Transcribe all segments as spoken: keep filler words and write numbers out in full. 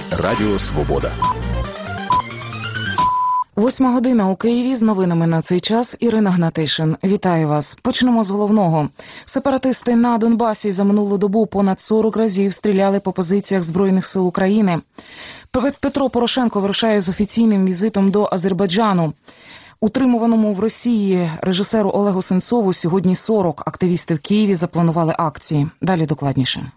Радіо Свобода. Восьма година у Києві. З новинами на цей час Ірина Гнатишин. Вітаю вас. Почнемо з головного. Сепаратисти на Донбасі за минулу добу понад сорок разів стріляли по позиціях Збройних сил України. Петро Порошенко вирушає з офіційним візитом до Азербайджану. Утримуваному в Росії режисеру Олегу Сенцову сьогодні сорок. Активісти в Києві запланували акції. Далі докладніше.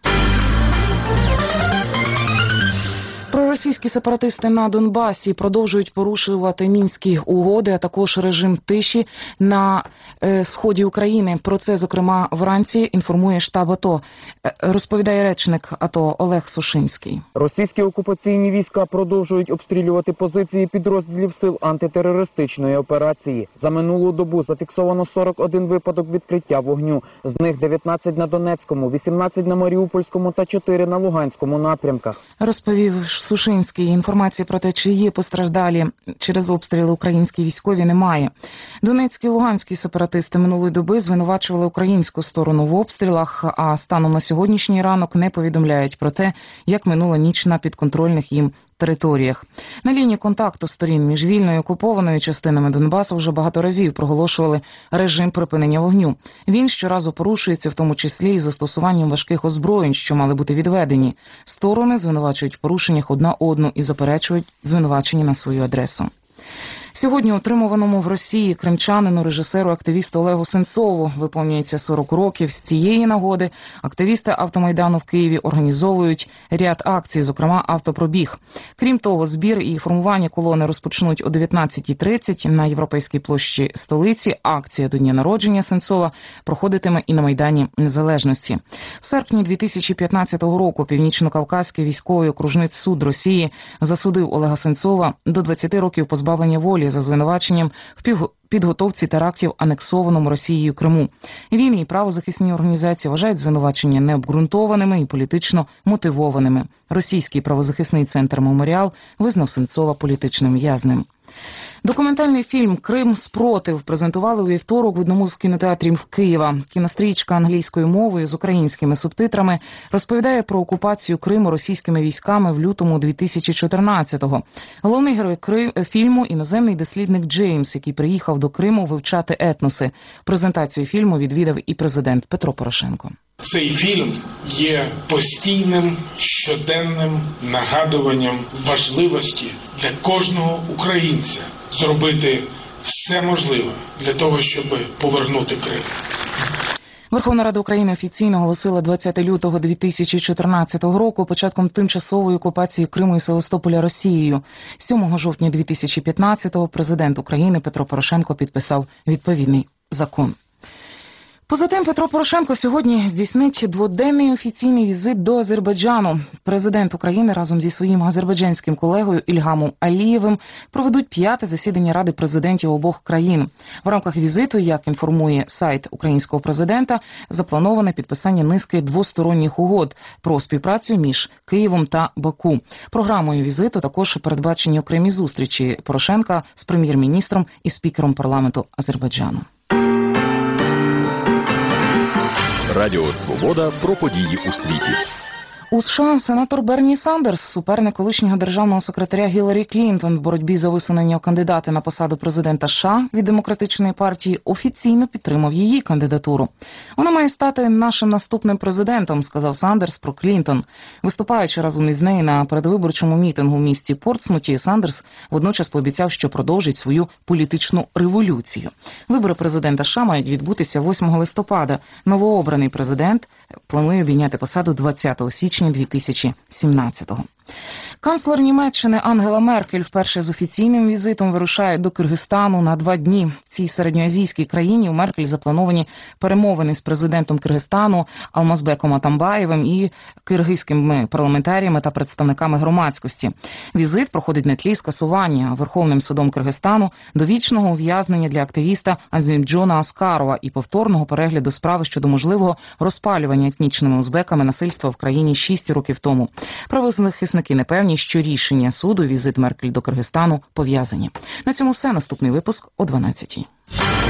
Проросійські сепаратисти на Донбасі продовжують порушувати мінські угоди, а також режим тиші на е, сході України. Про це, зокрема, вранці інформує штаб АТО. Е, розповідає речник АТО Олег Сушинський. Російські окупаційні війська продовжують обстрілювати позиції підрозділів сил антитерористичної операції. За минулу добу зафіксовано сорок один випадок відкриття вогню. З них дев'ятнадцять на Донецькому, вісімнадцять на Маріупольському та чотири на Луганському напрямках. Розповів Сушинський. Інформації про те, чи є постраждалі через обстріли українські військові, немає. Донецькі і луганські сепаратисти минулої доби звинувачували українську сторону в обстрілах, а станом на сьогоднішній ранок не повідомляють про те, як минула ніч на підконтрольних їм територіях. На лінії контакту сторін між вільною і окупованою частинами Донбасу вже багато разів проголошували режим припинення вогню. Він щоразу порушується, в тому числі і застосуванням важких озброєнь, що мали бути відведені. Сторони звинувачують в порушеннях одна одну і заперечують звинувачення на свою адресу. Сьогодні утримуваному в Росії кримчанину, режисеру, активісту Олегу Сенцову виповнюється сорок років. З цієї нагоди активісти Автомайдану в Києві організовують ряд акцій, зокрема автопробіг. Крім того, збір і формування колони розпочнуть о дев'ятнадцятій тридцять на Європейській площі столиці. Акція до дня народження Сенцова проходитиме і на Майдані Незалежності. В серпні дві тисячі п'ятнадцятого року Північно-Кавказький військовий окружний суд Росії засудив Олега Сенцова до двадцяти років позбавлення волі за звинуваченням в підготовці терактів анексованому Росією Криму. Він і правозахисні організації вважають звинувачення необґрунтованими і політично мотивованими. Російський правозахисний центр «Меморіал» визнав Сенцова політичним в'язнем. Документальний фільм «Крим. Спротив» презентували у вівторок в одному з кінотеатрів Києва. Кінострічка англійською мовою з українськими субтитрами розповідає про окупацію Криму російськими військами в лютому дві тисячі чотирнадцятого. Головний герой фільму – іноземний дослідник Джеймс, який приїхав до Криму вивчати етноси. Презентацію фільму відвідав і президент Петро Порошенко. Цей фільм є постійним, щоденним нагадуванням важливості для кожного українця зробити все можливе для того, щоб повернути Крим. Верховна Рада України офіційно оголосила двадцятого лютого дві тисячі чотирнадцятого року початком тимчасової окупації Криму і Севастополя Росією. сьомого жовтня дві тисячі п'ятнадцятого президент України Петро Порошенко підписав відповідний закон. Поза тим, Петро Порошенко сьогодні здійснить дводенний офіційний візит до Азербайджану. Президент України разом зі своїм азербайджанським колегою Ільгамом Алієвим проведуть п'яте засідання Ради президентів обох країн. В рамках візиту, як інформує сайт українського президента, заплановане підписання низки двосторонніх угод про співпрацю між Києвом та Баку. Програмою візиту також передбачені окремі зустрічі Порошенка з прем'єр-міністром і спікером парламенту Азербайджану. Радіо Свобода про події у світі. У США сенатор Берні Сандерс, суперник колишнього державного секретаря Гіларі Клінтон в боротьбі за висунення кандидата на посаду президента США від Демократичної партії, офіційно підтримав її кандидатуру. Вона має стати нашим наступним президентом, сказав Сандерс про Клінтон. Виступаючи разом із нею на передвиборчому мітингу в місті Портсмуті, Сандерс водночас пообіцяв, що продовжить свою політичну революцію. Вибори президента США мають відбутися восьмого листопада. Новообраний президент планує обійняти посаду двадцятого січня дві тисячі сімнадцятого. Канцлер Німеччини Ангела Меркель вперше з офіційним візитом вирушає до Киргизстану на два дні. В цій середньоазійській країні у Меркель заплановані перемовини з президентом Киргизстану Алмазбеком Атамбаєвим і киргизькими парламентаріями та представниками громадськості. Візит проходить на тлі скасування Верховним судом Киргизстану довічного ув'язнення для активіста Азімджона Аскарова і повторного перегляду справи щодо можливого розпалювання етнічними узбеками насильства в країні шість років тому. Правозахисники не певні, що рішення суду і візит Меркель до Киргизстану пов'язані. На цьому все. Наступний випуск о дванадцятій.